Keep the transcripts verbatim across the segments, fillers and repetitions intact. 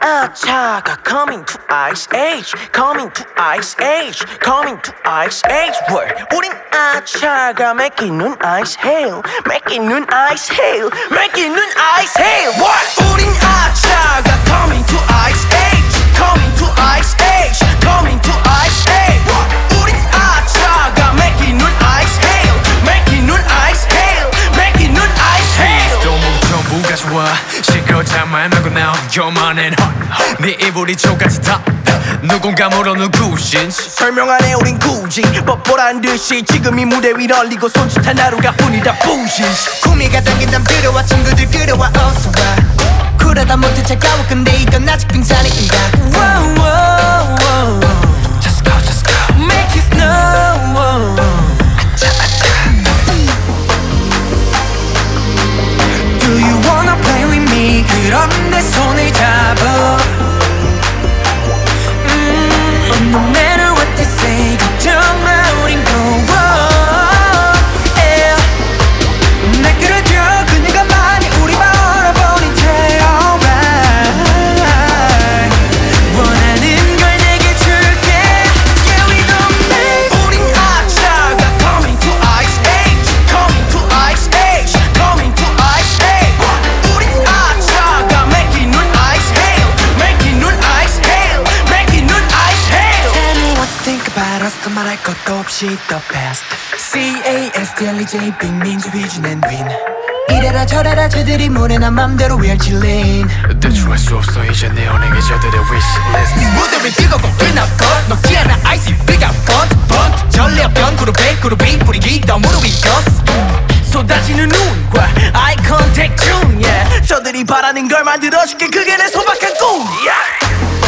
아차가 coming to ice age, coming to ice age, coming to ice age world. 우린 아차가 making 눈 ice hail, making 눈 ice hail, making 눈 ice hail world. 우린 아차가 coming to ice age, coming to ice age, coming to ice age world. 우린 아차가 making 눈 ice hail, making 눈 ice hail, making 눈 ice hail. 또 전부가 좋아 시끄러자만 하고 나온 요만한 네 이불이 저까지 다 누군가 물어 누구신지 설명 안 해 우린 굳이 뻔뻔한 듯이 지금 이 무대 위 널리고 손짓한 하루가 뿐이다 부신 구미가 당긴담 들어와 친구들 끌어와 어서와 그러다 못해 차가워 근데 이건 아직 빙산이다 Wow, wow, wow. Just go just go Make it snow 아차 아차 Do you wanna play with me 그럼 내 손을 잡아 음, No matter what they say 걱정 마 우린 go yeah. 날 끌어줘 그녀가 많이 우리 바라보니 채 alright 원하는 걸 내게 줄게 Yeah we gon' make 우린 아차가 coming to ice age coming to ice age coming to ice age 우린 아차가 making 눈 ice hail making 눈 ice hail making 눈 ice hail Tell me what you think about us 더 말할 것도 없이 the best C A S T L E J 빅민주 위준 앤 윈 이래라 저래라 저들이 뭐래나 맘대로 we are chillin' 대충할 수 없어 이제 내 언행에 저들의 wishlist 네 무대를 뜨겁고 뜨나고 녹지 않아 icy big up 번트 번트 전례없던 그룹의 그룹이 뿌리기 더 무릎이 껐어 쏟아지는 눈과 eye contact 중 yeah. 저들이 바라는 걸 만들어줄게 그게 내 소박한 꿈 yeah.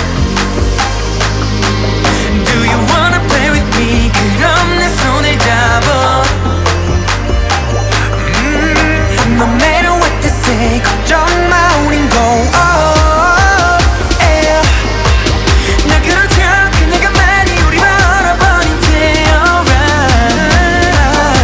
Do you wanna play with me 그럼 내 손을 잡아 음, No matter what they say 걱정 마 우린 go oh, yeah. 날 끌어줘 그녀가 많이 우리 바라보니 돼 alright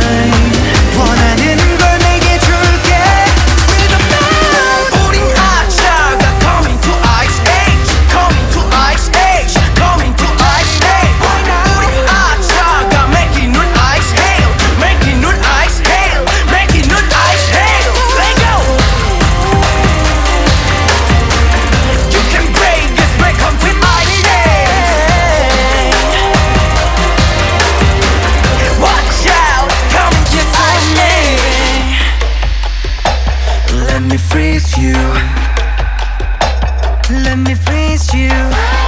원하는 걸 내게 줄게 We the best 우린 아차가 coming to ice age coming to ice age coming to ice age 우린 아차가 making 눈 ice hail making 눈 ice hail making 눈 ice hail Let go You can break this record with ice age Watch out coming to ice age Let me freeze you Let me freeze you